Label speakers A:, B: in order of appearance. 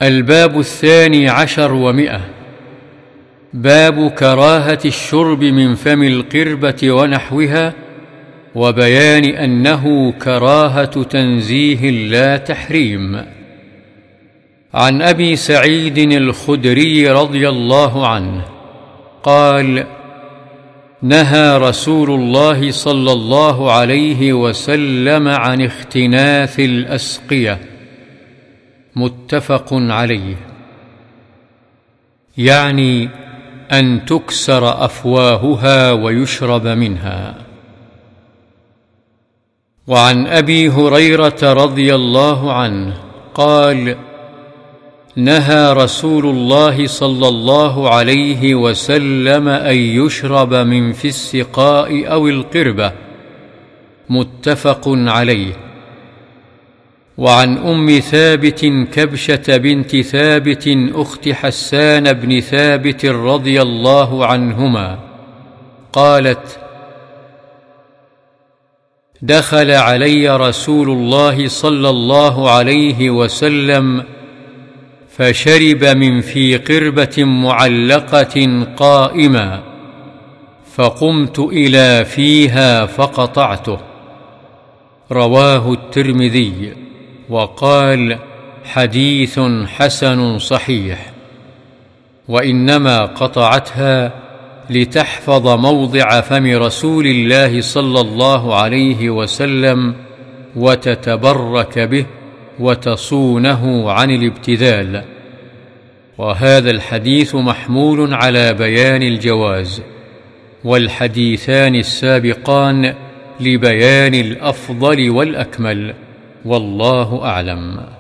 A: الباب 12 و100. باب كراهة الشرب من فم القربة ونحوها، وبيان أنه كراهة تنزيه لا تحريم. عن أبي سعيد الخدري رضي الله عنه قال: نهى رسول الله صلى الله عليه وسلم عن اختناث الأسقية. متفق عليه. يعني أن تكسر أفواهها ويشرب منها. وعن أبي هريرة رضي الله عنه قال: نهى رسول الله صلى الله عليه وسلم أن يشرب من في السقاء أو القربة. متفق عليه. وعن أم ثابت كبشة بنت ثابت أخت حسان بن ثابت رضي الله عنهما قالت: دخل علي رسول الله صلى الله عليه وسلم فشرب من في قربة معلقة قائما، فقمت إلى فيها فقطعته. رواه الترمذي وقال: حديث حسن صحيح. وإنما قطعتها لتحفظ موضع فم رسول الله صلى الله عليه وسلم وتتبرك به وتصونه عن الابتذال. وهذا الحديث محمول على بيان الجواز، والحديثان السابقان لبيان الأفضل والأكمل، والله أعلم.